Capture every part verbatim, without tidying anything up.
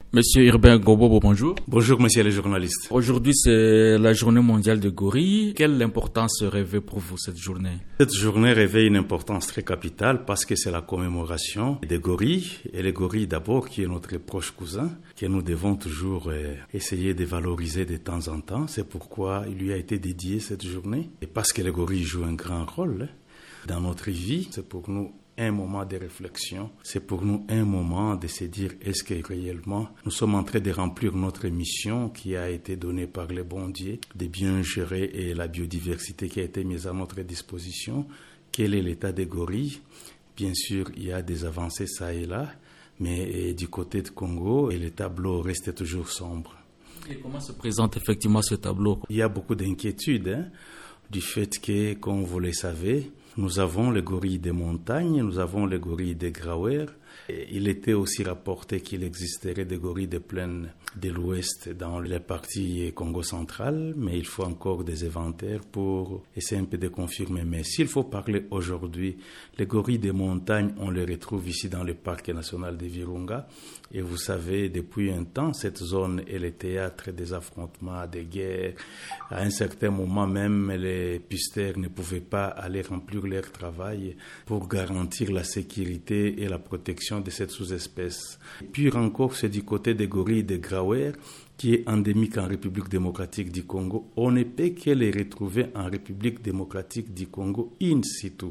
Monsieur Urbain Gobobo, bonjour. Bonjour, monsieur le journaliste. Aujourd'hui, c'est la journée mondiale des gorilles. Quelle importance revêt pour vous cette journée? Cette journée revêt une importance très capitale parce que c'est la commémoration des gorilles. Et les gorilles d'abord, qui est notre proche cousin, que nous devons toujours essayer de valoriser de temps en temps. C'est pourquoi il lui a été dédié cette journée. Et parce que les gorilles jouent un grand rôle dans notre vie, c'est pour nous un moment de réflexion, c'est pour nous un moment de se dire est-ce que réellement nous sommes en train de remplir notre mission qui a été donnée par le bon Dieu, de bien gérer et la biodiversité qui a été mise à notre disposition. Quel est l'état des gorilles? Bien sûr, il y a des avancées ça et là, mais du côté de Congo, le tableau reste toujours sombre. Et comment se présente effectivement ce tableau? Il y a beaucoup d'inquiétudes hein, du fait que, comme vous le savez, nous avons les gorilles des montagnes, nous avons les gorilles des Grauer. Il était aussi rapporté qu'il existerait des gorilles des plaines de l'Ouest dans les parties Congo central, mais il faut encore des inventaires pour essayer un peu de confirmer. Mais s'il faut parler aujourd'hui, les gorilles des montagnes, on les retrouve ici dans le parc national de Virunga. Et vous savez, depuis un temps, cette zone est le théâtre des affrontements, des guerres. À un certain moment même, les pisteurs ne pouvaient pas aller remplir leur travail pour garantir la sécurité et la protection de cette sous-espèce. Pire encore, c'est du côté des gorilles de Grauer, qui est endémique en République démocratique du Congo. On ne peut que les retrouver en République démocratique du Congo in situ.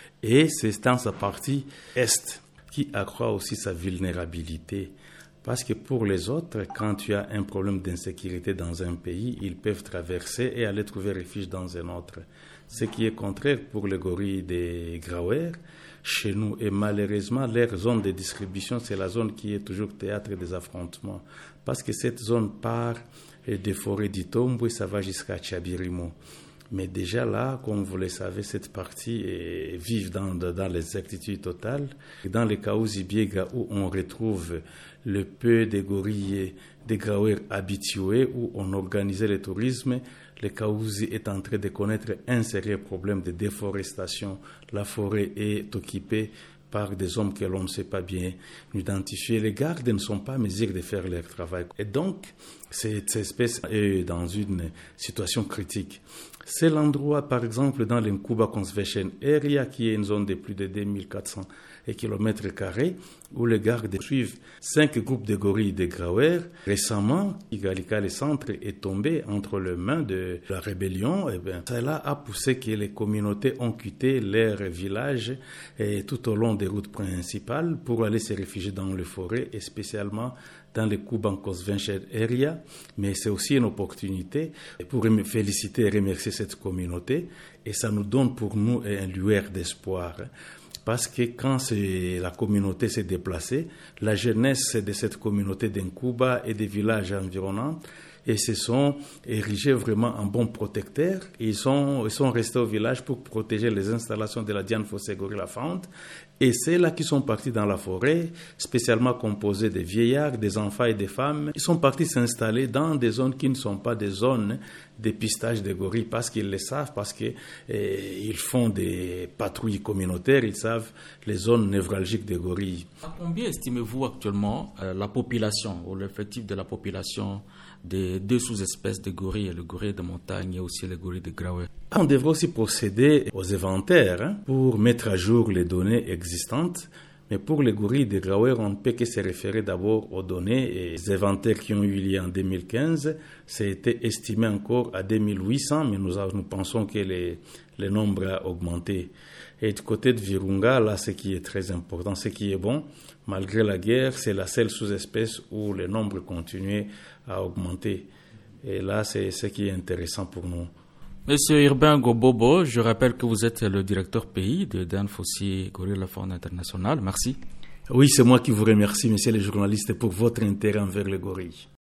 Et c'est dans sa partie est qui accroît aussi sa vulnérabilité. Parce que pour les autres, quand tu as un problème d'insécurité dans un pays, ils peuvent traverser et aller trouver refuge dans un autre. Ce qui est contraire pour les gorilles des Grauer chez nous. Et malheureusement, leur zone de distribution, c'est la zone qui est toujours théâtre des affrontements. Parce que cette zone part des forêts d'Itombo et ça va jusqu'à Tchabirimo. Mais déjà là, comme vous le savez, cette partie est vive dans, dans l'incertitude totale. Dans les Kaouzi-Biega où on retrouve le peu de gorilles des Grauer habitués, où on organisait le tourisme, le Kaouzi est en train de connaître un sérieux problème de déforestation. La forêt est occupée par des hommes que l'on ne sait pas bien identifier. Les gardes ne sont pas en mesure de faire leur travail. Et donc, cette espèce est dans une situation critique. C'est l'endroit, par exemple, dans l'Nkuba Conservation Area, qui est une zone de plus de deux mille quatre cents kilomètres carrés, où les gardes suivent cinq groupes de gorilles de Grauer. Récemment, Igalika, le centre, est tombé entre les mains de la rébellion. Et bien, cela a poussé que les communautés ont quitté leurs villages et tout au long des routes principales pour aller se réfugier dans les forêts, et spécialement dans les Kuban Conservation Area. Mais c'est aussi une opportunité pour féliciter et remercier cette communauté. Et ça nous donne pour nous un lueur d'espoir. Parce que quand la communauté s'est déplacée, la jeunesse de cette communauté d'Nkuba et des villages environnants, et se sont érigés vraiment en bons protecteurs. Ils sont, ils sont restés au village pour protéger les installations de la Diane Fossé Gorilla Fund. Et c'est là qu'ils sont partis dans la forêt, spécialement composée de vieillards, des enfants et des femmes. Ils sont partis s'installer dans des zones qui ne sont pas des zones de pistage des gorilles, parce qu'ils le savent, parce qu'ils eh, font des patrouilles communautaires, ils savent les zones névralgiques des gorilles. À combien estimez-vous actuellement euh, la population, ou l'effectif de la population des deux sous-espèces de gorilles, le gorille de montagne et aussi le gorille de Grauer? On devrait aussi procéder aux inventaires hein, pour mettre à jour les données existantes. Mais pour les gorilles de Grauer, on ne peut que se référer d'abord aux données et les inventaires qui ont eu lieu en deux mille quinze. Ça a été estimé encore à deux mille huit cents, mais nous, nous pensons que les, le nombre a augmenté. Et du côté de Virunga, là, ce qui est très important, ce qui est bon, malgré la guerre, c'est la seule sous-espèce où le nombre continuait à augmenter. Et là, c'est ce qui est intéressant pour nous. Monsieur Urbain Gobobo, je rappelle que vous êtes le directeur pays de Diane Fossé Gorilla Fund International. Merci. Oui, c'est moi qui vous remercie, messieurs les journalistes, pour votre intérêt envers les gorilles.